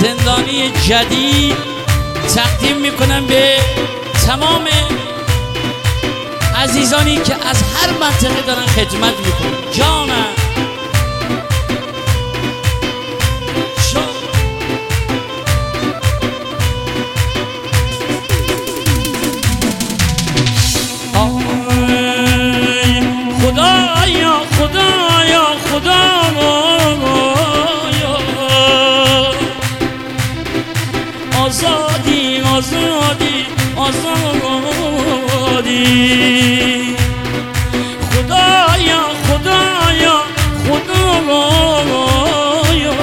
زندانی جدید تقدیم میکنم به تمام عزیزانی که از هر منطقه دارن خدمت میکنن. جانم خدایا خدایا خدایا آزادی آزادی آزادی خدایا خدایا خدایا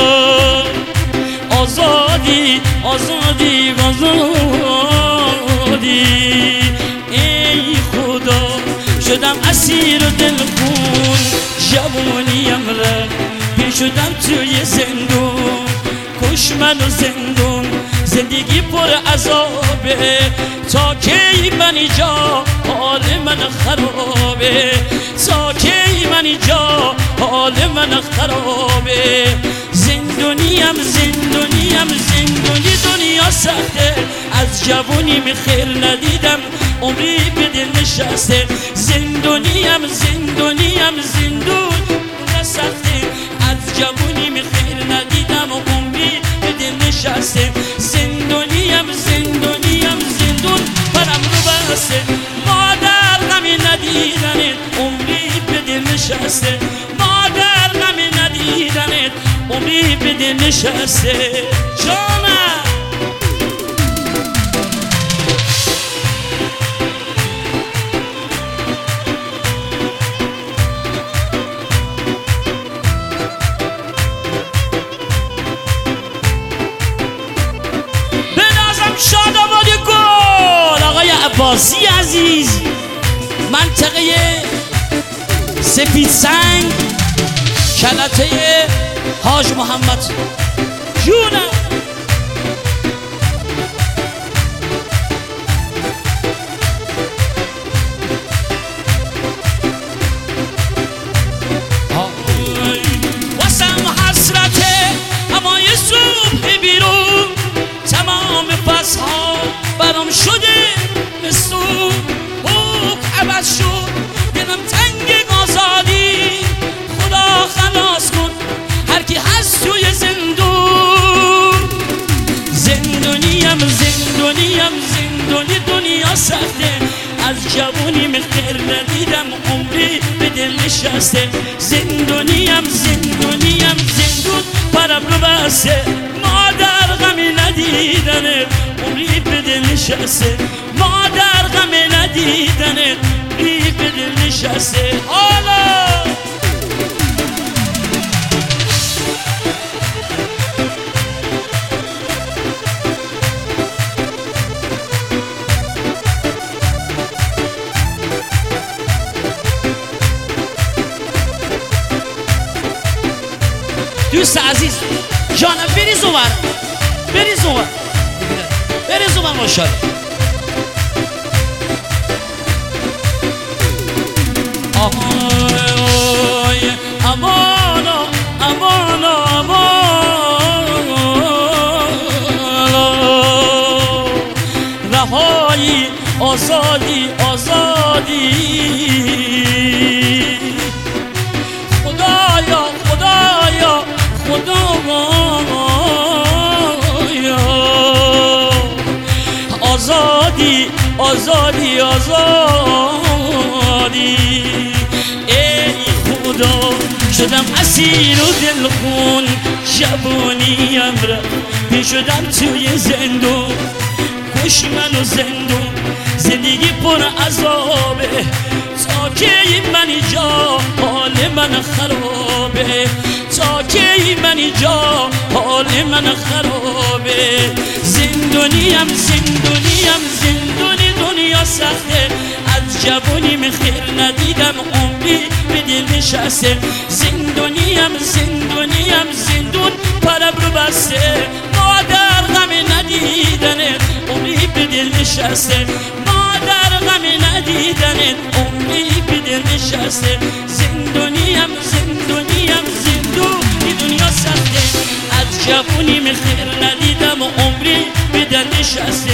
آزادی آزادی آزادی ای خدا شدم اسیر دلخون جوانیم را پیر شدم توی زندون کش منو زندون زندگی پر عذابه تا کی من اینجا حال من خرابه تا کی من اینجا حال من خرابه زندونیم زندونیم زندونی دنیا سخته از جوونیم خیر ندیدم عمری به دل نشسته زندونیم زندونیم زندون سخته از جوونیم خیر ندیدم عمری به دل نشسته زندونیم زندونیم زندون برم رو بسته مادر غمی ندیدنت عمری به دل نشسته مادر غمی ندیدنت عمری به دل نشسته جانم شاداباد گل آقای عباسی عزیز منطقه سپید سنگ کلته حاج محمد جونم واسم حسرته اما یه صبح بیرون تمام فصلها برام شده مثل عوض شد دلم تنگ آزادی خدا خلاص کن هر کی هست توی زندون زندونیم زندونیم زندونی دنیا سخته از جوونیم خیر ندیدم عمری به دل نشسته زندونیم زندونیم زندون پرم رو بسته مادر غمی ندیدنه عمری به دل نشسته مادر غمی ندیدنه عمری به دل نشسته حالا دوست عزیز جانم بریز اونور بریز اونور بریز اونور ماشاءالله امانا امانا امانا رهایی آزادی آزادی خدایا خدایا خدایا آزادی آزادی آزادی ای خدا شدم اسیر و دلخون جوانیم را پیر شدم توی زندون کش منو زندون زندگی پر عذابه تا کی من اینجا حال من خرابه تا کی من اینجا حال من خرابه زندونیم زندونیم زندونی دنیا سخته از جوونیم خیر ندیدم عمری به دل نشسته زندونیم زندونیم زندون پرم رو بسته مادر غمی ندیدنه عمری به دل نشسته مادر غمی ندیدنه عمری به دل نشسته زندونیم زندونیم زندونی دنیا سخته از جوونیم خیر نشستی